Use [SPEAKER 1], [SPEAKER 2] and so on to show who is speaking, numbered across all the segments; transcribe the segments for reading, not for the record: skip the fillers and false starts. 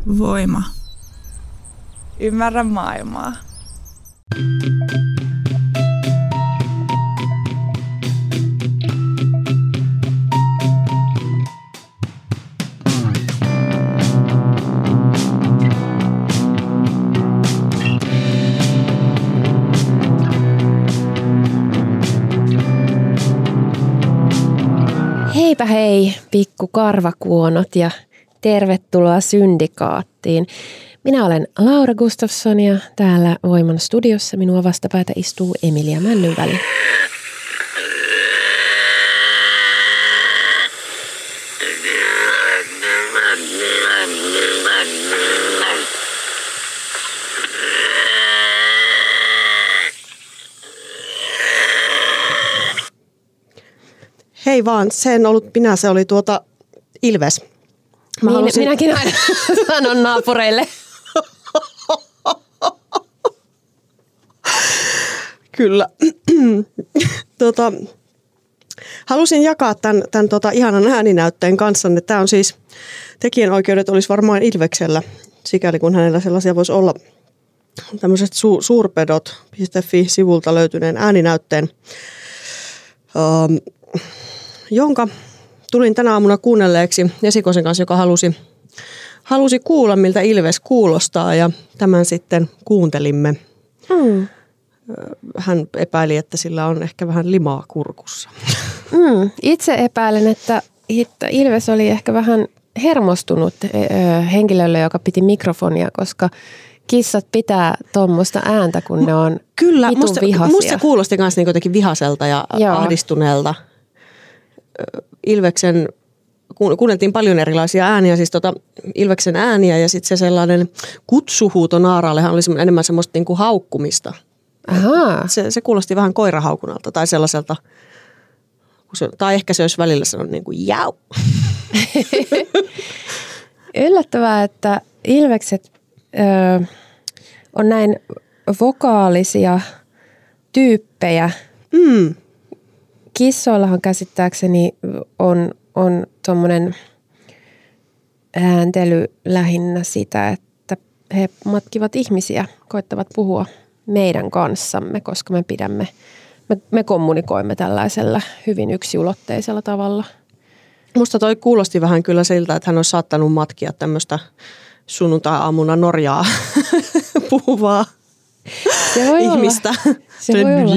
[SPEAKER 1] Voima. Ymmärrä maailmaa.
[SPEAKER 2] Heipä hei, pikku karvakuonot ja tervetuloa Syndikaattiin. Minä olen Laura Gustafsson ja täällä Voiman studiossa minua vastapäätä istuu Emilia Männynväli.
[SPEAKER 3] Hei vaan, se en ollut minä, se oli Ilves.
[SPEAKER 2] Minäkin aina sanon naapureille.
[SPEAKER 3] Kyllä. Halusin jakaa tämän ihanan ääninäytteen kanssanne. Tämä on siis, tekijänoikeudet olisi varmaan Ilveksellä, sikäli kun hänellä sellaisia voisi olla. Tämmöiset suurpedot.fi-sivulta löytyneen ääninäytteen, jonka tulin tänä aamuna kuunnelleeksi Esikosen kanssa, joka halusi kuulla, miltä Ilves kuulostaa, ja tämän sitten kuuntelimme. Hän epäili, että sillä on ehkä vähän limaa kurkussa.
[SPEAKER 2] Itse epäilen, että Ilves oli ehkä vähän hermostunut henkilölle, joka piti mikrofonia, koska kissat pitää tuommoista ääntä, kun ne on
[SPEAKER 3] Kyllä,
[SPEAKER 2] vitun vihaisia.
[SPEAKER 3] musta se kuulosti myös niin jotenkin vihaselta ja ahdistuneelta. Ilveksen, kuunneltiin paljon erilaisia ääniä, siis Ilveksen ääniä ja sitten se sellainen kutsuhuuto naaraallehan oli enemmän semmoista niin kuin haukkumista.
[SPEAKER 2] Ahaa.
[SPEAKER 3] Se kuulosti vähän koirahaukunalta tai sellaiselta, tai ehkä se olisi välillä sanonut niin kuin jau.
[SPEAKER 2] Yllättävää, että Ilvekset on näin vokaalisia tyyppejä. Kissoillahan käsittääkseni on tuommoinen ääntely lähinnä sitä, että he matkivat ihmisiä, koittavat puhua meidän kanssamme, koska me kommunikoimme tällaisella hyvin yksiulotteisella tavalla.
[SPEAKER 3] Musta toi kuulosti vähän kyllä siltä, että hän olisi saattanut matkia tämmöistä sunnuntai-aamuna Norjaa puhuvaa ihmistä.
[SPEAKER 2] Se voi olla.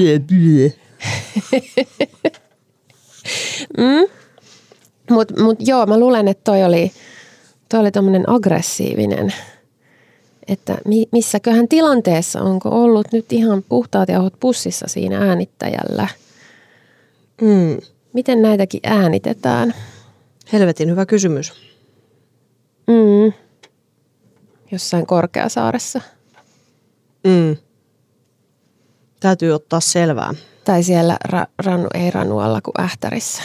[SPEAKER 2] Mut joo, mä luulen, että toi oli tommonen aggressiivinen, että missäköhän tilanteessa onko ollut nyt ihan puhtaat jauhot pussissa siinä äänittäjällä. Miten näitäkin äänitetään?
[SPEAKER 3] Helvetin hyvä kysymys.
[SPEAKER 2] Jossain Korkeasaaressa.
[SPEAKER 3] Täytyy ottaa selvää.
[SPEAKER 2] Tai siellä ei Ranualla kuin Ähtärissä.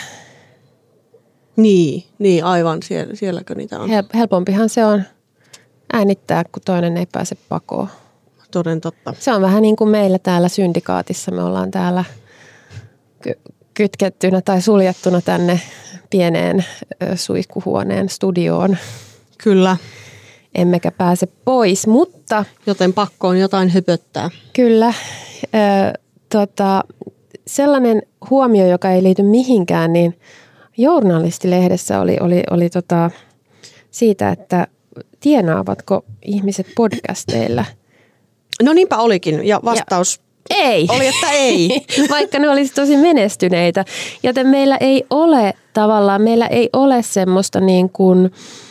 [SPEAKER 3] Niin aivan. Sielläkö niitä on?
[SPEAKER 2] Helpompihan se on äänittää, kun toinen ei pääse pakoon.
[SPEAKER 3] Toden totta.
[SPEAKER 2] Se on vähän niin kuin meillä täällä Syndikaatissa. Me ollaan täällä kytkettynä tai suljettuna tänne pieneen suihkuhuoneen studioon.
[SPEAKER 3] Kyllä.
[SPEAKER 2] Emmekä pääse pois, mutta...
[SPEAKER 3] Joten pakko on jotain höpöttää.
[SPEAKER 2] Kyllä. Sellainen huomio, joka ei liity mihinkään, niin Journalistilehdessä oli siitä, että tienaavatko ihmiset podcasteilla?
[SPEAKER 3] No niinpä olikin, ja vastaus
[SPEAKER 2] ei.
[SPEAKER 3] Oli, että ei.
[SPEAKER 2] Vaikka ne olisi tosi menestyneitä. Joten meillä ei ole semmoista niin kuin...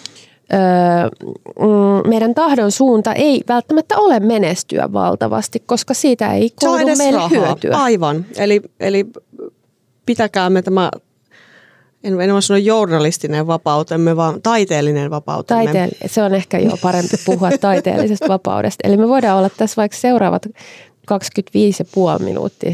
[SPEAKER 2] meidän tahdon suunta ei välttämättä ole menestyä valtavasti, koska siitä ei koidu meille hyötyä.
[SPEAKER 3] Aivan. Eli pitäkäämme tämä, en sano journalistinen vapautemme, vaan taiteellinen vapautemme.
[SPEAKER 2] Se on ehkä jo parempi puhua taiteellisesta vapaudesta. Eli me voidaan olla tässä vaikka seuraavat 25,5 minuuttia.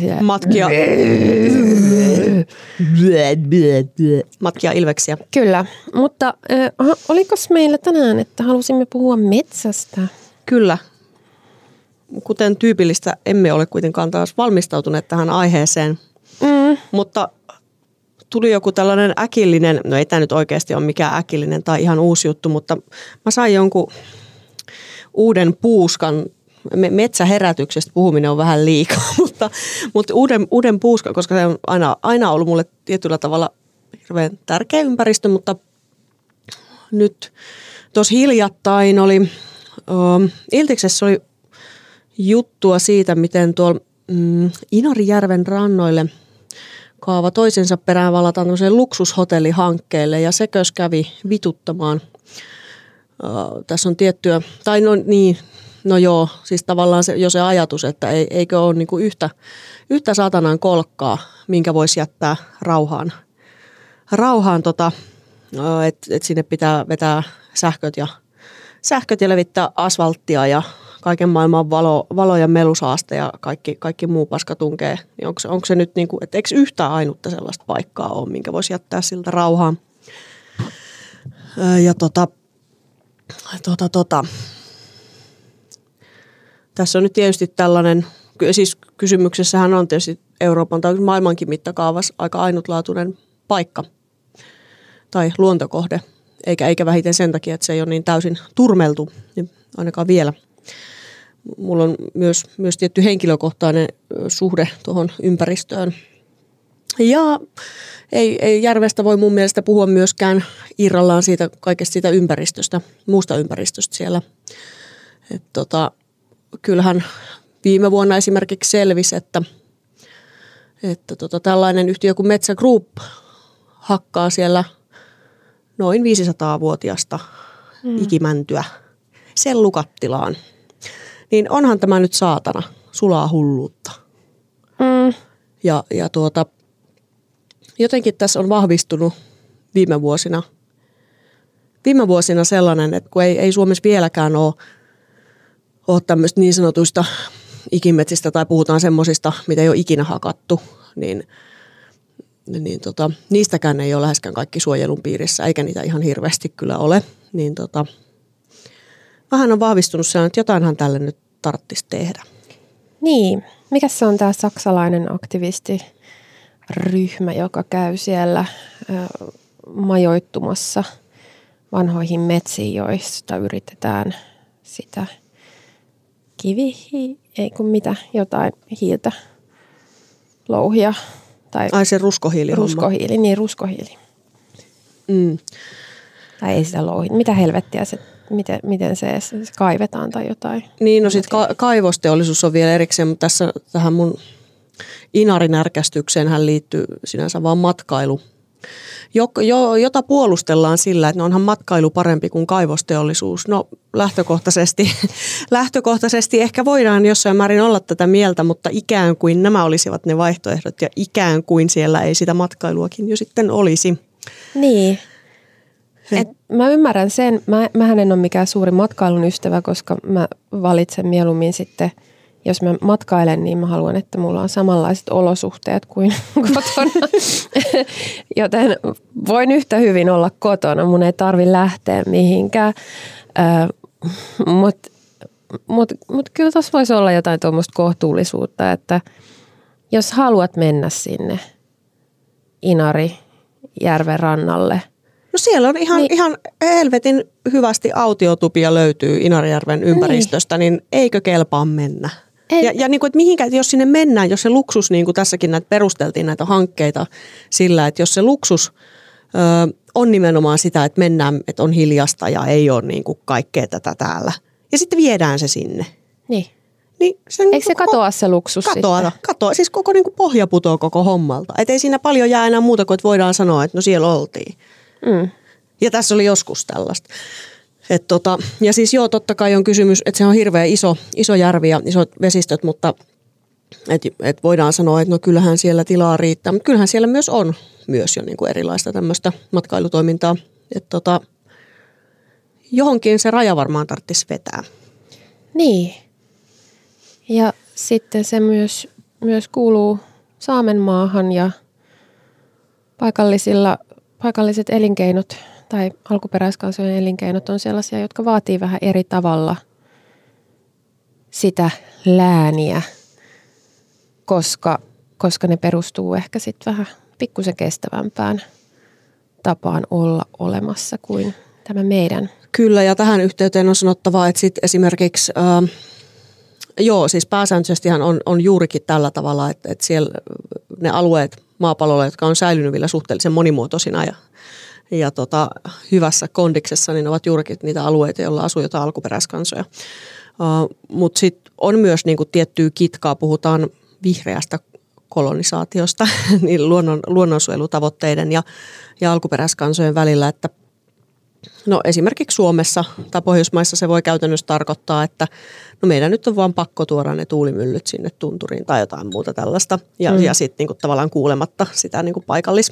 [SPEAKER 3] Matkia ilveksiä.
[SPEAKER 2] Kyllä, mutta olikos meillä tänään, että halusimme puhua metsästä?
[SPEAKER 3] Kyllä. Kuten tyypillistä, emme ole kuitenkaan taas valmistautuneet tähän aiheeseen, mutta tuli joku tällainen äkillinen, no ei tämä nyt oikeasti ole mikään äkillinen tai ihan uusi juttu, mutta mä sain jonkun uuden puuskan, metsäherätyksestä puhuminen on vähän liikaa, mutta uuden puuskan, koska se on aina ollut mulle tietyllä tavalla hirveän tärkeä ympäristö, mutta nyt tuossa hiljattain oli, Iltiksessä oli juttua siitä, miten tuolla Inarijärven rannoille kaava toisensa perään valataan tämmöiseen luksushotellihankkeelle ja se kävi vituttamaan. Tässä on tiettyä, tai siis tavallaan se ajatus, että eikö ole niinku yhtä saatanan kolkkaa, minkä voisi jättää rauhaan että sinne pitää vetää sähköt ja levittää asfalttia ja kaiken maailman valo ja melusaaste ja kaikki muu paska tunkee. Niin onko se nyt niinku, että eikö yhtään ainutta sellaista paikkaa ole, minkä voisi jättää siltä rauhaan. Ja tässä on nyt tietysti tällainen, siis kysymyksessähän on tietysti Euroopan tai maailmankin mittakaavassa aika ainutlaatuinen paikka tai luontokohde, eikä vähiten sen takia, että se ei ole niin täysin turmeltu, niin ainakaan vielä. Mulla on myös tietty henkilökohtainen suhde tuohon ympäristöön. Ja ei järvestä voi mun mielestä puhua myöskään irrallaan siitä kaikesta siitä muusta ympäristöstä siellä. Kyllähän viime vuonna esimerkiksi selvisi, että tällainen yhtiö kuin Metsä Group hakkaa siellä noin 500-vuotiasta ikimäntyä sellukattilaan. Niin onhan tämä nyt saatana sulaa hulluutta. Ja jotenkin tässä on vahvistunut viime vuosina sellainen, että kun ei Suomessa vieläkään ole tämmöistä niin sanotuista ikimetsistä tai puhutaan semmoisista, mitä ei ole ikinä hakattu, niin niistäkään ei ole läheskään kaikki suojelun piirissä, eikä niitä ihan hirveästi kyllä ole. Niin vähän on vahvistunut sellainen, että jotainhan tälle nyt tarvitsisi tehdä.
[SPEAKER 2] Niin, mikä se on tämä saksalainen aktivistiryhmä, joka käy siellä majoittumassa vanhoihin metsiin, joista yritetään sitä jotain hiiltä louhia.
[SPEAKER 3] Se ruskohiili.
[SPEAKER 2] Ruskohiili. Tai ei sitä louhi. Mitä helvettiä se, miten se kaivetaan tai jotain? Niin,
[SPEAKER 3] no sitten kaivosteollisuus on vielä erikseen, mutta tähän mun inarinärkästykseen liittyy sinänsä vaan matkailu, jota puolustellaan sillä, että onhan matkailu parempi kuin kaivosteollisuus. No lähtökohtaisesti ehkä voidaan jossain määrin olla tätä mieltä, mutta ikään kuin nämä olisivat ne vaihtoehdot ja ikään kuin siellä ei sitä matkailuakin jo sitten olisi.
[SPEAKER 2] Niin. Mä ymmärrän sen. Mähän en ole mikään suuri matkailun ystävä, koska mä valitsen mieluummin sitten, jos mä matkailen, niin mä haluan, että mulla on samanlaiset olosuhteet kuin kotona. Joten voin yhtä hyvin olla kotona. Mun ei tarvi lähteä mihinkään. Mut kyllä tuossa voisi olla jotain tuommoista kohtuullisuutta, että jos haluat mennä sinne Inarijärven rannalle.
[SPEAKER 3] No siellä on ihan helvetin hyvästi autiotupia löytyy Inarijärven ympäristöstä, niin eikö kelpaa mennä? Ja niin kuin, että mihinkään, jos sinne mennään, jos se luksus, niin kuin tässäkin perusteltiin näitä hankkeita sillä, että jos se luksus on nimenomaan sitä, että mennään, että on hiljasta ja ei ole niin kuin kaikkea tätä täällä. Ja sitten viedään se sinne.
[SPEAKER 2] Niin
[SPEAKER 3] eikö
[SPEAKER 2] se katoa se luksus
[SPEAKER 3] Katoa. Siis koko niin kuin pohja putoo koko hommalta. Että ei siinä paljon jää enää muuta kuin, että voidaan sanoa, että no siellä oltiin. Ja tässä oli joskus tällaista. Ja siis totta kai on kysymys, että se on hirveän iso järvi ja isot vesistöt, mutta et voidaan sanoa, että no kyllähän siellä tilaa riittää. Mutta kyllähän siellä myös on myös jo niin kuin erilaista tämmöistä matkailutoimintaa. Johonkin se raja varmaan tarvitsisi vetää.
[SPEAKER 2] Niin. Ja sitten se myös kuuluu Saamenmaahan ja paikalliset elinkeinot tai alkuperäiskansojen elinkeinot on sellaisia, jotka vaatii vähän eri tavalla sitä lääniä, koska ne perustuu ehkä sitten vähän pikkusen kestävämpään tapaan olla olemassa kuin tämä meidän
[SPEAKER 3] Kyllä, ja tähän yhteyteen on sanottava, että sit esimerkiksi, siis pääsääntöisestihan on juurikin tällä tavalla, että siellä ne alueet maapallolla, jotka on säilynyt vielä suhteellisen monimuotoisina ja hyvässä kondiksessa, niin ovat juurikin niitä alueita, joilla asuu jotain alkuperäiskansoja. Mutta sitten on myös niinku tiettyä kitkaa, puhutaan vihreästä kolonisaatiosta niin luonnonsuojelutavoitteiden ja alkuperäiskansojen välillä, että no esimerkiksi Suomessa tai Pohjoismaissa se voi käytännössä tarkoittaa, että no meidän nyt on vaan pakko tuoda ne tuulimyllyt sinne tunturiin tai jotain muuta tällaista ja sitten niinku tavallaan kuulematta sitä niinku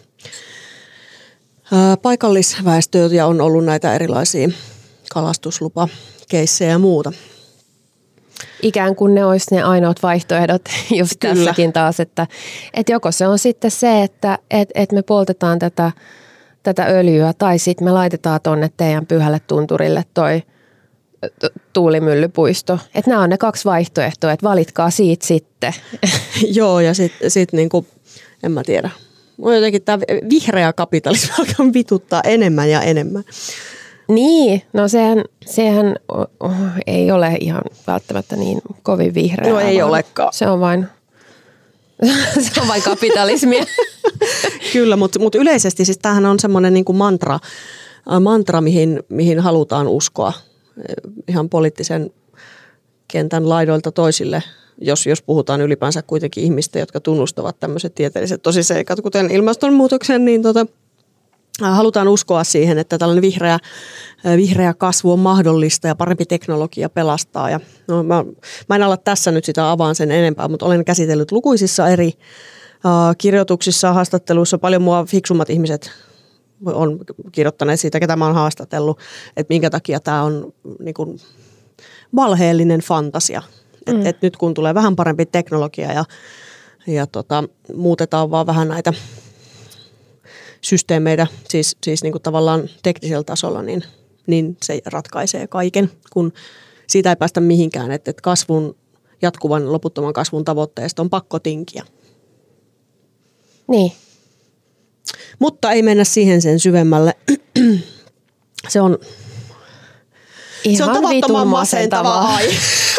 [SPEAKER 3] paikallisväestöä ja on ollut näitä erilaisia kalastuslupakeissejä ja muuta.
[SPEAKER 2] Ikään kuin ne olisi ne ainoat vaihtoehdot just
[SPEAKER 3] Kyllä.
[SPEAKER 2] tässäkin taas, että joko se on sitten se, että me poltetaan tätä öljyä tai sitten me laitetaan tuonne teidän pyhälle tunturille toi tuulimyllypuisto. Että nämä on ne 2 vaihtoehtoa, että valitkaa siitä sitten.
[SPEAKER 3] Joo, ja sitten niinku, en mä tiedä. Mun jotenkin tämä vihreä kapitalismi alkaa vituttaa enemmän ja enemmän.
[SPEAKER 2] Niin, no sehän ei ole ihan välttämättä niin kovin vihreä.
[SPEAKER 3] No ei olekaan.
[SPEAKER 2] Se on vain kapitalismia.
[SPEAKER 3] Kyllä, mutta yleisesti siis tämähän on semmoinen niin kuin mantra mihin halutaan uskoa ihan poliittisen kentän laidoilta toisille, jos puhutaan ylipäänsä kuitenkin ihmistä, jotka tunnustavat tämmöiset tieteelliset tosiseikat, kuten ilmastonmuutoksen, niin halutaan uskoa siihen, että tällainen vihreä kasvu on mahdollista ja parempi teknologia pelastaa. Ja, no, mä en ala tässä nyt sitä avaan sen enempää, mutta olen käsitellyt lukuisissa eri kirjoituksissa, haastatteluissa. Paljon mua fiksummat ihmiset on kirjoittaneet siitä, ketä mä oon haastatellut, että minkä takia tämä on niin kuin valheellinen fantasia. Että nyt kun tulee vähän parempi teknologia ja muutetaan vaan vähän näitä systeemeitä, siis niin kuin tavallaan teknisellä tasolla, niin se ratkaisee kaiken, kun siitä ei päästä mihinkään, että jatkuvan loputtoman kasvun tavoitteesta on pakko tinkiä.
[SPEAKER 2] Niin.
[SPEAKER 3] Mutta ei mennä siihen sen syvemmälle. Se on tavattoman masentavaa aihe.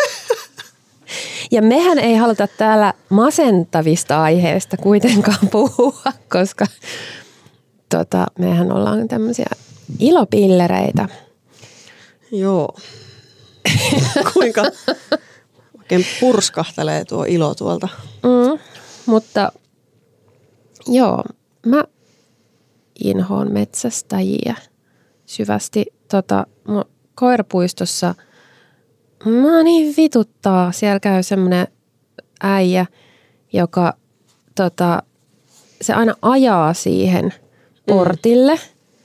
[SPEAKER 2] Ja mehän ei haluta täällä masentavista aiheista kuitenkaan puhua, koska mehän ollaan tämmöisiä ilopillereitä.
[SPEAKER 3] Joo. Kuinka oikein purskahtelee tuo ilo tuolta.
[SPEAKER 2] Mutta joo, mä inhoon metsästäjiä syvästi. Koirapuistossa mä niin vituttaa. Siellä käy semmoinen äijä, joka se aina ajaa siihen portille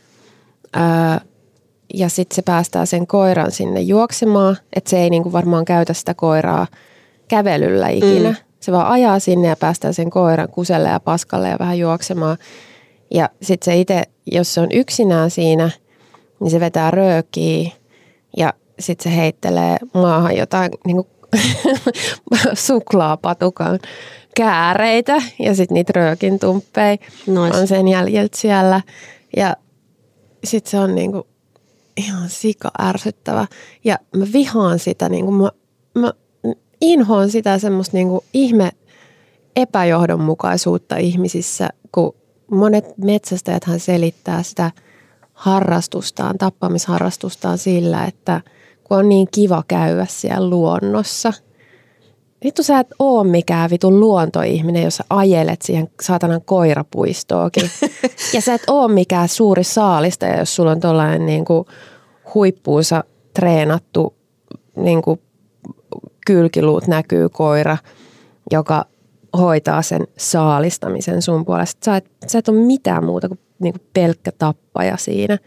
[SPEAKER 2] ja sitten se päästää sen koiran sinne juoksemaan, että se ei niinku varmaan käytä sitä koiraa kävelyllä ikinä. Se vaan ajaa sinne ja päästää sen koiran kuselle ja paskalle ja vähän juoksemaan. Ja sitten se itse, jos se on yksinään siinä, niin se vetää röökiä ja sitten se heittelee maahan jotain niinku suklaapatukan kääreitä ja sitten niitä röökin tumppeja on sen jäljeltä siellä. Ja sitten se on niinku ihan sika ärsyttävä. Ja mä vihaan sitä, niinku mä inhoan sitä semmoista niinku ihme epäjohdonmukaisuutta ihmisissä, kun monet metsästäjäthän selittää sitä harrastustaan, tappamisharrastustaan sillä, että kun on niin kiva käydä siellä luonnossa. Vittu sä et oo mikään vitun luontoihminen, jos sä ajelet siihen saatanan koirapuistoonkin. Ja sä et oo mikään suuri saalistaja, jos sulla on tollainen niinku huippuunsa treenattu niinku kylkiluut näkyy koira, joka hoitaa sen saalistamisen sun puolesta. Sä et ole mitään muuta kuin niinku pelkkä tappaja siinä.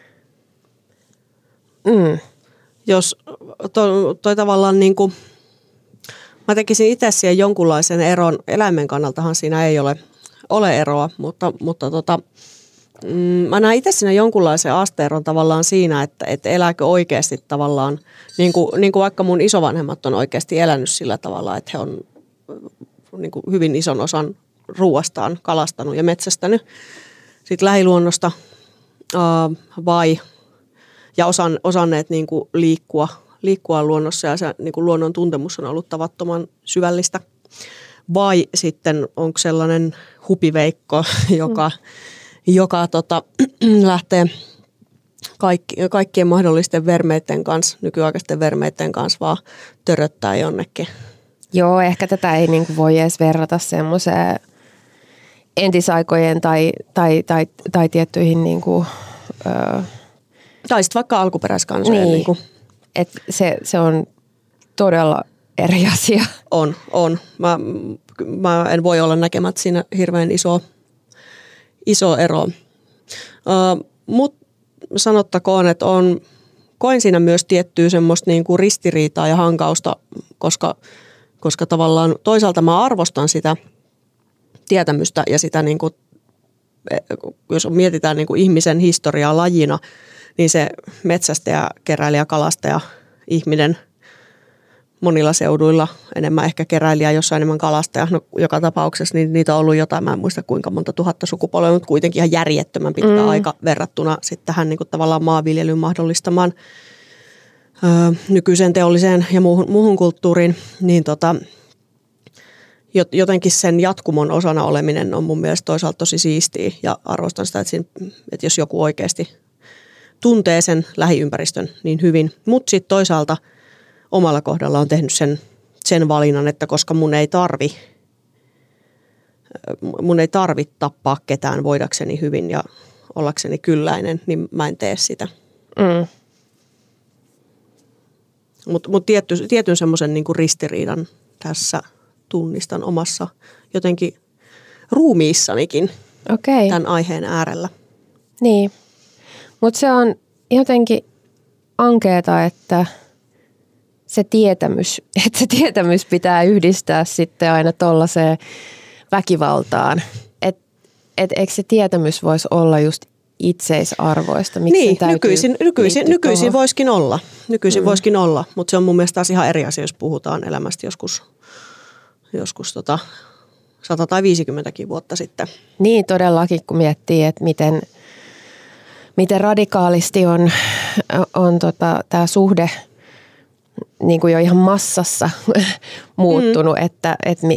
[SPEAKER 3] Jos toi tavallaan niinku, mä tekisin itse siihen jonkunlaisen eron. Eläimen kannaltahan siinä ei ole eroa, mutta mä näen itse siinä jonkunlaisen asteeron tavallaan siinä, että elääkö oikeasti tavallaan, niin kuin vaikka mun isovanhemmat on oikeasti elänyt sillä tavalla, että he on niin kuin hyvin ison osan ruuastaan kalastanut ja metsästänyt sitten lähiluonnosta ja osanneet niin kuin liikkua luonnossa ja se niin kuin luonnon tuntemus on ollut tavattoman syvällistä. Vai sitten onko sellainen hupiveikko, joka lähtee kaikkien mahdollisten vermeiden kanssa, nykyaikaisten vermeiden kanssa vaan töröttää jonnekin.
[SPEAKER 2] Joo, ehkä tätä ei niin kuin voi edes verrata semmoiseen entisaikojen tai tiettyihin niin kuin,
[SPEAKER 3] tai sitten vaikka alkuperäiskansojen.
[SPEAKER 2] Niin, että se on todella eri asia.
[SPEAKER 3] On. Mä en voi olla näkemättä siinä hirveän iso ero. Mutta sanottakoon, että koin siinä myös tiettyä semmoista niin kuin ristiriitaa ja hankausta, koska tavallaan toisaalta mä arvostan sitä tietämystä ja sitä, niin kuin, jos mietitään niin kuin ihmisen historiaa lajina, niin se metsästäjä, keräilijä, kalastaja, ihminen monilla seuduilla, enemmän ehkä keräilijä, jossain enemmän kalastaja. No, joka tapauksessa niin niitä on ollut jotain, mä en muista kuinka monta tuhatta sukupolvea, mutta kuitenkin ihan järjettömän pitkä aika verrattuna sitten tähän niin kuin tavallaan maanviljelyn mahdollistamaan nykyiseen teolliseen ja muuhun kulttuuriin, niin jotenkin sen jatkumon osana oleminen on mun mielestä toisaalta tosi siistiä ja arvostan sitä, että jos joku oikeasti tuntee sen lähiympäristön niin hyvin, mutta sitten toisaalta omalla kohdalla on tehnyt sen valinnan, että koska mun ei tarvi tappaa ketään voidakseni hyvin ja ollakseni kylläinen, niin mä en tee sitä. Mutta tietyn semmoisen niinku ristiriidan tässä tunnistan omassa jotenkin ruumiissanikin tämän aiheen äärellä.
[SPEAKER 2] Niin, mutta se on jotenkin ankeeta, että se tietämys pitää yhdistää sitten aina tollaiseen väkivaltaan. Et eikö se tietämys voisi olla just itseisarvoista? Miksi
[SPEAKER 3] niin, nykyisin voisikin olla. Voisikin olla, mutta se on mun mielestä taas ihan eri asia, jos puhutaan elämästä joskus 100 tai 50 vuotta sitten.
[SPEAKER 2] Niin todellakin, kun miettii, että miten radikaalisti on tämä suhde niin kuin jo ihan massassa muuttunut, että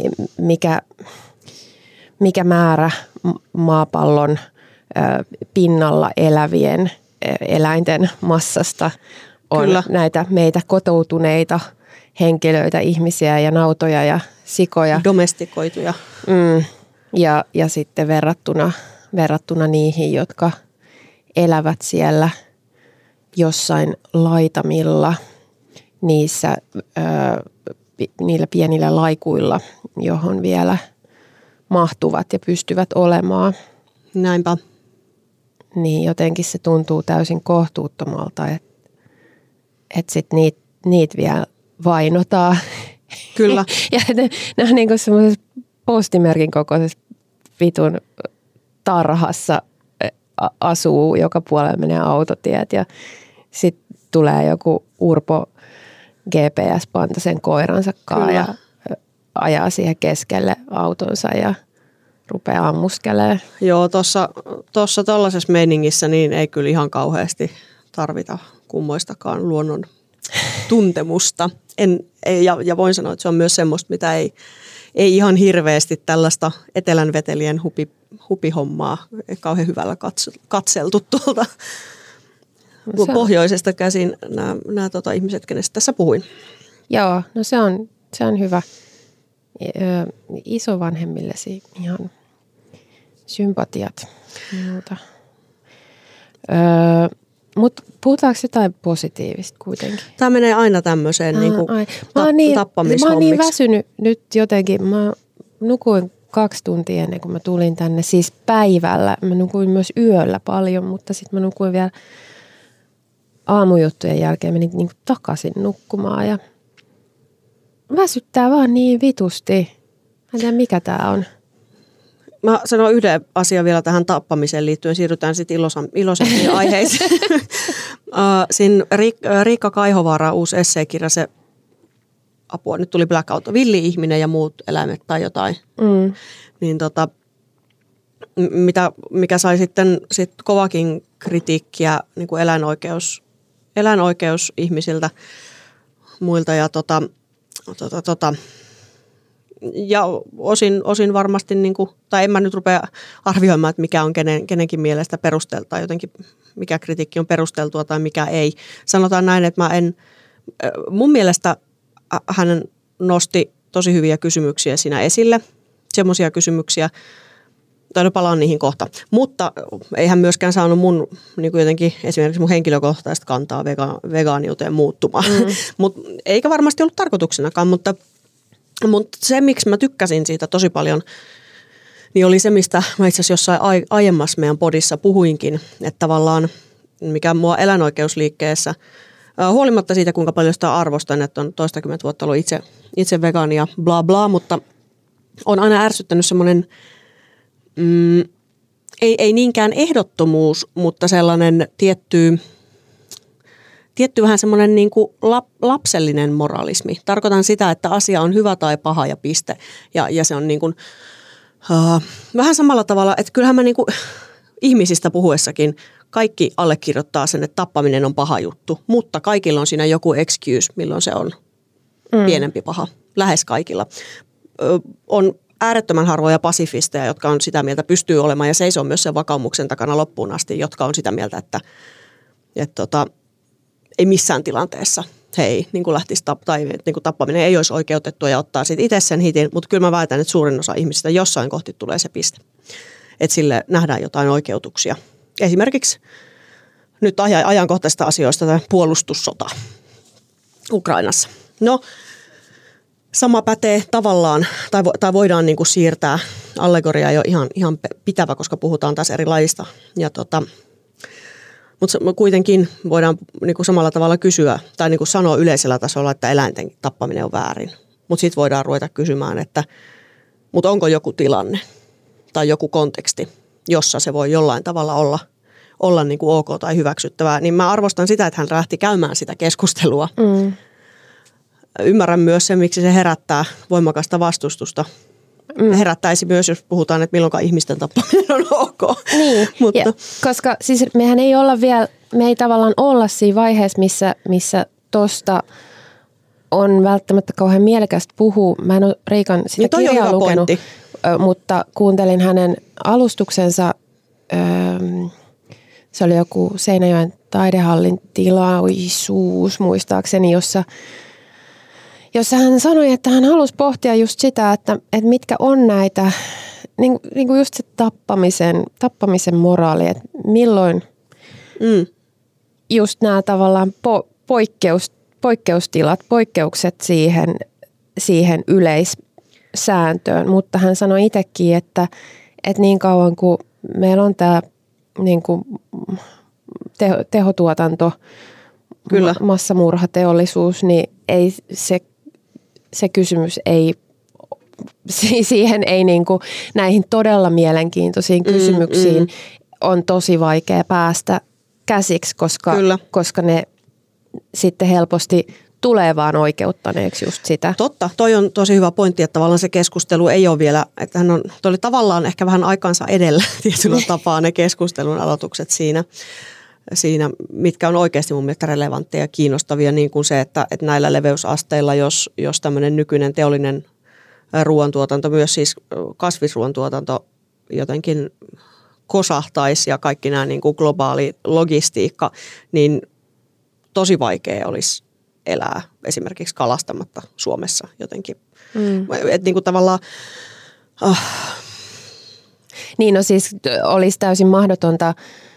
[SPEAKER 2] mikä määrä maapallon pinnalla elävien eläinten massasta on Kyllä. näitä meitä kotoutuneita henkilöitä, ihmisiä ja nautoja ja sikoja.
[SPEAKER 3] Domestikoituja.
[SPEAKER 2] Ja sitten verrattuna niihin, jotka elävät siellä jossain laitamilla niillä pienillä laikuilla, johon vielä mahtuvat ja pystyvät olemaan.
[SPEAKER 3] Näinpä.
[SPEAKER 2] Niin jotenkin se tuntuu täysin kohtuuttomalta, että sitten niitä vielä vainotaan.
[SPEAKER 3] Kyllä.
[SPEAKER 2] Ja ne on niin kuin semmoisessa postimerkin kokoisessa vitun tarhassa asuu, joka puolella menee autotiet ja sitten tulee joku urpo GPS-pantaisen koiransa kanssa ja ajaa siihen keskelle autonsa ja rupeaa ammuskelemaan. Joo,
[SPEAKER 3] tuossa tollaisessa meiningissä niin ei kyllä ihan kauheasti tarvita kummoistakaan luonnon tuntemusta. Ja voin sanoa, että se on myös semmoista, mitä ei ihan hirveästi tällaista etelän vetelien hupihommaa kauhean hyvällä katseltu tuolta pohjoisesta käsin nämä ihmiset, kenestä tässä puhuin.
[SPEAKER 2] Joo, no se on hyvä. Isovanhemmillesi ihan sympatiat muuta. Mutta puhutaanko jotain positiivista kuitenkin?
[SPEAKER 3] Tämä menee aina tämmöiseen tappamishommiksi.
[SPEAKER 2] Mä oon niin väsynyt nyt jotenkin. Mä nukuin 2 tuntia ennen kuin mä tulin tänne. Siis päivällä. Mä nukuin myös yöllä paljon, mutta sitten mä nukuin vielä aamujuttujen jälkeen. Menin niin kuin takaisin nukkumaan ja väsyttää vaan niin vitusti. Mä en tiedä mikä tää on.
[SPEAKER 3] Mä sanon yhden asian vielä tähän tappamiseen liittyen. Siirrytään sitten iloisempiin aiheisiin. Siinä Riikka Kaihovaara uusi esseekirja, se apua, nyt tuli blackout, villi-ihminen ja muut eläimet tai jotain. Niin mikä sai sitten kovakin kritiikkiä niin kuin eläinoikeusjärjestöiltä eläinoikeusihmisiltä muilta ja ja osin varmasti, niin kuin, tai en mä nyt rupea arvioimaan, että mikä on kenenkin mielestä perusteltua, tai jotenkin mikä kritiikki on perusteltua tai mikä ei. Sanotaan näin, että mun mielestä hän nosti tosi hyviä kysymyksiä siinä esille, semmoisia kysymyksiä, tai palaan niihin kohta. Mutta ei hän myöskään saanut mun niin kuin jotenkin esimerkiksi mun henkilökohtaista kantaa vegaaniuteen muuttumaan. Eikä varmasti ollut tarkoituksenakaan, mutta se, miksi mä tykkäsin siitä tosi paljon, niin oli se, mistä mä itse asiassa jossain aiemmassa meidän podissa puhuinkin, että tavallaan mikä mua eläinoikeusliikkeessä, huolimatta siitä, kuinka paljon sitä arvostan, että on toistakymmentä vuotta ollut itse vegaani ja bla bla, mutta on aina ärsyttänyt semmoinen, ei niinkään ehdottomuus, mutta sellainen tietty vähän semmoinen niin kuin lapsellinen moralismi. Tarkoitan sitä, että asia on hyvä tai paha ja piste. Ja se on niin kuin, vähän samalla tavalla, että kyllähän mä niin kuin ihmisistä puhuessakin kaikki allekirjoittaa sen, että tappaminen on paha juttu. Mutta kaikilla on siinä joku excuse, milloin se on pienempi paha. Lähes kaikilla. On äärettömän harvoja pasifisteja, jotka on sitä mieltä, pystyy olemaan ja seisoo myös sen vakaumuksen takana loppuun asti, jotka on sitä mieltä, että ei missään tilanteessa niin kuin lähtisi niin kuin tappaminen ei olisi oikeutettua ja ottaa sitten itse sen hitin, mutta kyllä mä väitän, että suurin osa ihmisistä jossain kohti tulee se piste, että sille nähdään jotain oikeutuksia. Esimerkiksi nyt ajankohtaisista asioista tämä puolustussota Ukrainassa. No, sama pätee tavallaan, tai voidaan niin kuin siirtää allegoriaa jo ihan pitävä, koska puhutaan taas eri lajista. Mutta kuitenkin voidaan niin kuin samalla tavalla kysyä tai niin kuin sanoa yleisellä tasolla, että eläinten tappaminen on väärin. Mutta sitten voidaan ruveta kysymään, että mutta onko joku tilanne tai joku konteksti, jossa se voi jollain tavalla olla niin kuin ok tai hyväksyttävää. Niin mä arvostan sitä, että hän lähti käymään sitä keskustelua. Ymmärrän myös sen, miksi se herättää voimakasta vastustusta. Herättäisi myös, jos puhutaan, että milloinkaan ihmisten tappaminen on ok.
[SPEAKER 2] Niin, mutta. Koska siis mehän ei olla vielä, me ei tavallaan olla siinä vaiheessa, missä tosta on välttämättä kauhean mielekästä puhua. Mä en ole Riikan sitä
[SPEAKER 3] niin
[SPEAKER 2] kirjaa lukenut, mutta kuuntelin hänen alustuksensa. Se oli joku Seinäjoen taidehallin tilaisuus muistaakseni, jossa hän sanoi, että hän halusi pohtia just sitä, että mitkä on näitä, niin kuin just se tappamisen moraali, että milloin just nämä tavallaan poikkeustilat, poikkeukset siihen yleissääntöön, mutta hän sanoi itsekin, että niin kauan kuin meillä on tämä niin kuin tehotuotanto,
[SPEAKER 3] kyllä,
[SPEAKER 2] massamurhateollisuus, niin ei se kysymys ei, siihen ei niin kuin näihin todella mielenkiintoisiin kysymyksiin on tosi vaikea päästä käsiksi, koska ne sitten helposti tulee vaan oikeuttaneeksi just sitä.
[SPEAKER 3] Totta, toi on tosi hyvä pointti, että tavallaan se keskustelu ei ole vielä, että toi oli tavallaan ehkä vähän aikansa edellä tietyllä tapaa ne keskustelun aloitukset siinä, mitkä on oikeasti mun mielestä relevantteja ja kiinnostavia, niin kuin se, että näillä leveysasteilla, jos tämmöinen nykyinen teollinen ruoantuotanto, myös siis kasvisruoantuotanto jotenkin kosahtaisi ja kaikki nämä niin kuin globaali logistiikka, niin tosi vaikea olisi elää esimerkiksi kalastamatta Suomessa jotenkin. Että niin kuin tavallaan.
[SPEAKER 2] Niin, no siis olisi täysin mahdotonta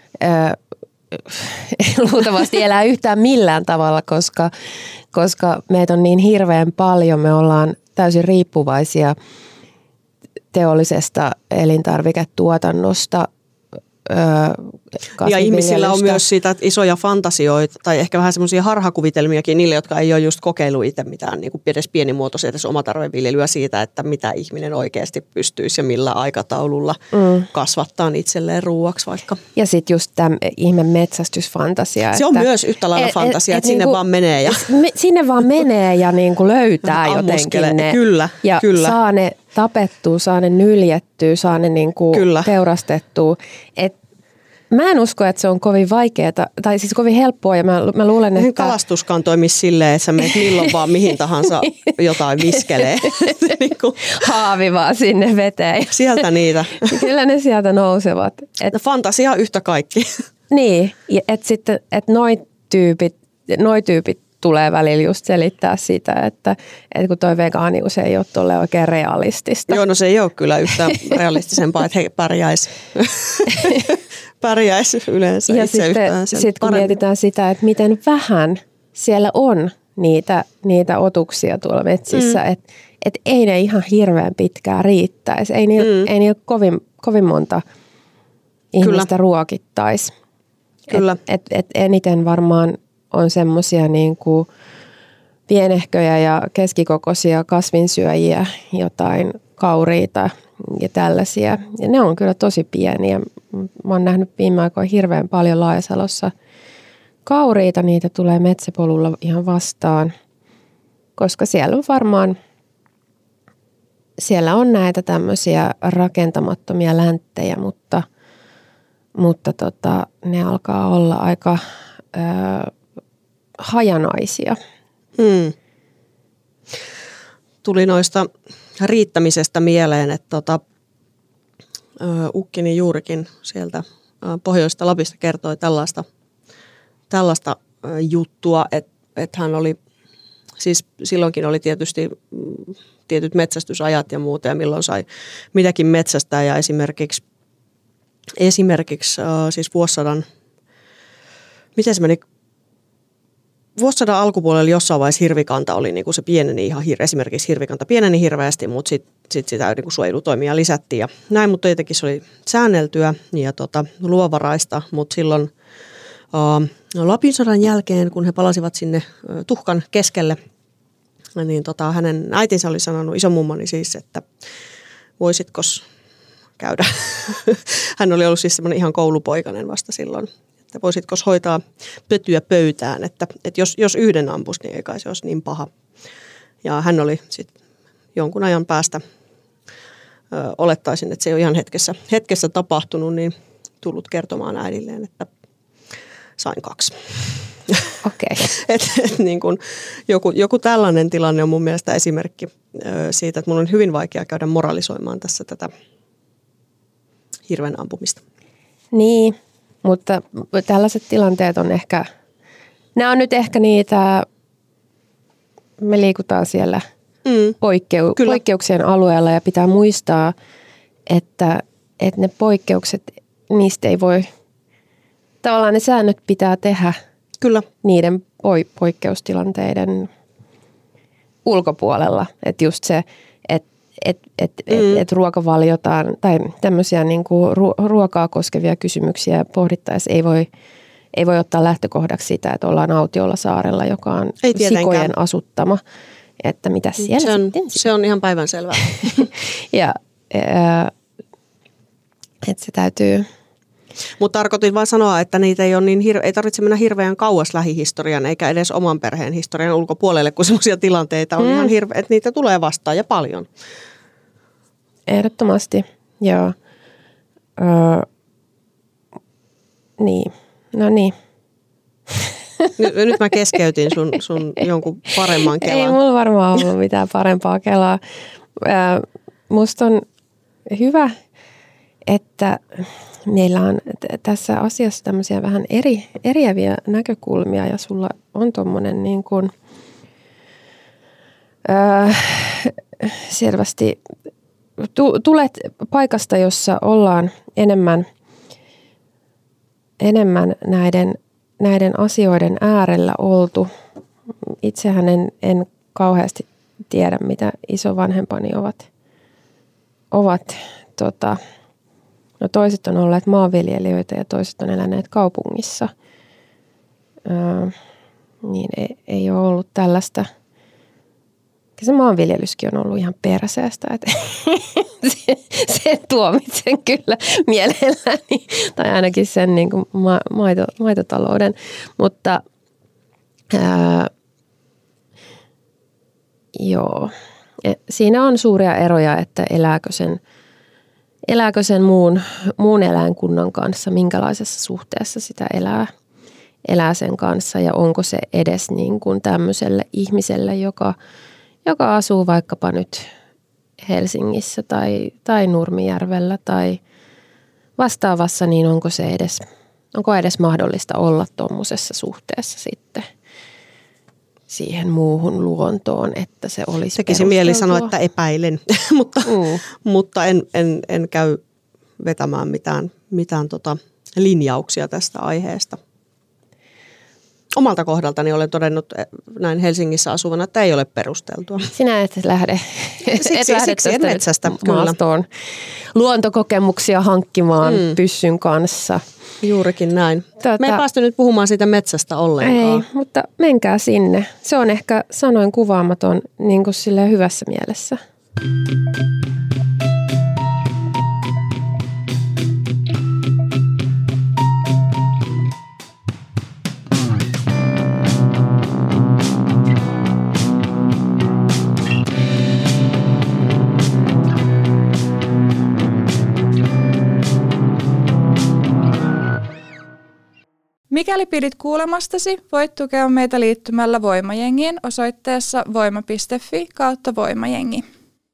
[SPEAKER 2] luultavasti elää yhtään millään tavalla, koska meitä on niin hirveän paljon. Me ollaan täysin riippuvaisia teollisesta elintarviketuotannosta.
[SPEAKER 3] Ja ihmisillä on myös siitä isoja fantasioita tai ehkä vähän semmoisia harhakuvitelmiakin niille, jotka ei ole just kokeillut itse mitään niin kuin edes pienimuotoisia edes omatarveviljelyä siitä, että mitä ihminen oikeasti pystyisi ja millä aikataululla kasvattaa itselleen ruuaksi vaikka.
[SPEAKER 2] Ja sitten just tämä ihme metsästysfantasia.
[SPEAKER 3] Se on myös yhtä lailla fantasia, että sinne niinku, vaan menee.
[SPEAKER 2] Sinne vaan menee ja niinku löytää jotenkin ne.
[SPEAKER 3] Kyllä,
[SPEAKER 2] ja
[SPEAKER 3] kyllä.
[SPEAKER 2] Saa ne tapettua, saa ne nyljettyä, saa ne niinku teurastettua. Mä en usko, että se on kovin vaikeaa, tai siis kovin helppoa, ja mä luulen, että...
[SPEAKER 3] Kalastuskaan toimisi silleen, että sä menet milloin vaan mihin tahansa jotain viskelee.
[SPEAKER 2] Haavi vaan sinne veteen.
[SPEAKER 3] Sieltä niitä.
[SPEAKER 2] Kyllä ne sieltä nousevat.
[SPEAKER 3] Fantasia yhtä kaikki.
[SPEAKER 2] Niin, että sitten, että noi tyypit tulee välillä just selittää sitä, että kun vegaanius ei ole tolle oikein realistista.
[SPEAKER 3] Joo, no se ei ole kyllä yhtään realistisempaa, että he pärjäisi yleensä
[SPEAKER 2] ja
[SPEAKER 3] itse yhtään sen
[SPEAKER 2] sitten kun mietitään sitä, että miten vähän siellä on niitä otuksia tuolla metsissä, että ei ne ihan hirveän pitkään riittäisi. Ei niillä kovin monta ihmistä ruokittaisi.
[SPEAKER 3] Kyllä.
[SPEAKER 2] Et eniten varmaan on semmoisia niin kuin pienehköjä ja keskikokoisia kasvinsyöjiä, jotain kauriita ja tällaisia. Ja ne on kyllä tosi pieniä. Mä oon nähnyt viime aikoina hirveän paljon Laajasalossa kauriita. Niitä tulee metsäpolulla ihan vastaan, koska siellä on näitä tämmöisiä rakentamattomia länttejä, mutta ne alkaa olla aika hajanaisia.
[SPEAKER 3] Tuli noista riittämisestä mieleen, että ukkini juurikin sieltä Pohjoista Lapista kertoi tällaista juttua, että hän oli, siis silloinkin oli tietysti tietyt metsästysajat ja muuta ja milloin sai mitäkin metsästää ja esimerkiksi siis vuosisadan, miten se meni, vuosisadan alkupuolella jossain vaiheessa hirvikanta oli niin kuin se pieneni ihan esimerkiksi hirvikanta pieneni hirveästi, mutta sitten sitä niin kuin suojelutoimia lisättiin ja näin, mutta tietenkin se oli säänneltyä ja luovaraista, mutta silloin Lapin sodan jälkeen, kun he palasivat sinne tuhkan keskelle, niin hänen äitinsä oli sanonut, isomummani siis, että voisitko käydä. Hän oli ollut siis semmoinen ihan koulupoikainen vasta silloin, että voisitko hoitaa pötyä pöytään, että jos yhden ampus, niin ei kai se olisi niin paha. Ja hän oli sitten jonkun ajan päästä, olettaisin, että se ei ole ihan hetkessä tapahtunut, niin tullut kertomaan äidilleen, että sain 2.
[SPEAKER 2] Okei.
[SPEAKER 3] Niin kuin joku tällainen tilanne on mun mielestä esimerkki siitä, että mun on hyvin vaikea käydä moralisoimaan tässä tätä hirven ampumista. Niin,
[SPEAKER 2] mutta tällaiset tilanteet on ehkä, nämä on nyt ehkä niitä, me liikutaan siellä poikkeuksien alueella ja pitää muistaa, että ne poikkeukset, niistä ei voi, tavallaan ne säännöt pitää tehdä
[SPEAKER 3] kyllä
[SPEAKER 2] niiden poikkeustilanteiden ulkopuolella. Että just se, että ruokavaliotaan tai tämmöisiä niin kuin ruokaa koskevia kysymyksiä pohdittaessa ei voi ottaa lähtökohdaksi sitä, että ollaan autiolla saarella, joka on sikojen asuttama. Että mitä siellä sitten?
[SPEAKER 3] Se on ihan päivänselvää.
[SPEAKER 2] Ja että se täytyy.
[SPEAKER 3] Mutta tarkoitin vain sanoa, että niitä ei ole niin ei tarvitse mennä hirveän kauas lähihistorian eikä edes oman perheen historian ulkopuolelle, kun sellaisia tilanteita on ihan että niitä tulee vastaan ja paljon.
[SPEAKER 2] Ehdottomasti, joo. Niin, no niin.
[SPEAKER 3] Nyt mä keskeytin sun jonkun paremman kelan.
[SPEAKER 2] Ei mulla varmaan ollut mitään parempaa kelaa. Musta on hyvä, että meillä on tässä asiassa tämmöisiä vähän eriäviä näkökulmia ja sulla on tommonen niin kuin selvästi tulet paikasta, jossa ollaan enemmän näiden asioiden äärellä oltu. Itsehän en kauheasti tiedä, mitä isovanhempani ovat no toiset on olleet maanviljelijöitä ja toiset on eläneet kaupungissa. Niin ei ole ollut tällaista. Se maanviljelyskin on ollut ihan perseestä, että sen tuomitsen kyllä mielelläni. Tai ainakin sen niin kuin maitotalouden. Mutta siinä on suuria eroja, että elääkö sen muun eläinkunnan kanssa, minkälaisessa suhteessa sitä elää sen kanssa ja onko se edes niin kuin tämmöiselle ihmiselle, joka asuu vaikkapa nyt Helsingissä tai Nurmijärvellä tai vastaavassa, niin onko edes mahdollista olla tuommoisessa suhteessa sitten siihen muuhun luontoon, että se olisi
[SPEAKER 3] tekisi mieli sanoa, että epäilen, mutta en käy vetämään mitään linjauksia tästä aiheesta. Omalta kohdaltani olen todennut näin Helsingissä asuvana, että ei ole perusteltua.
[SPEAKER 2] Sinä et lähde
[SPEAKER 3] Siksi en metsästä
[SPEAKER 2] maastoon luontokokemuksia hankkimaan pyssyn kanssa.
[SPEAKER 3] Juurikin näin. Me ei päästy nyt puhumaan siitä metsästä ollenkaan.
[SPEAKER 2] Ei, mutta menkää sinne. Se on ehkä sanoin kuvaamaton niin kuin silleen hyvässä mielessä.
[SPEAKER 1] Mikäli pidit kuulemastasi, voit tukea meitä liittymällä Voimajengiin osoitteessa voima.fi/voimajengi.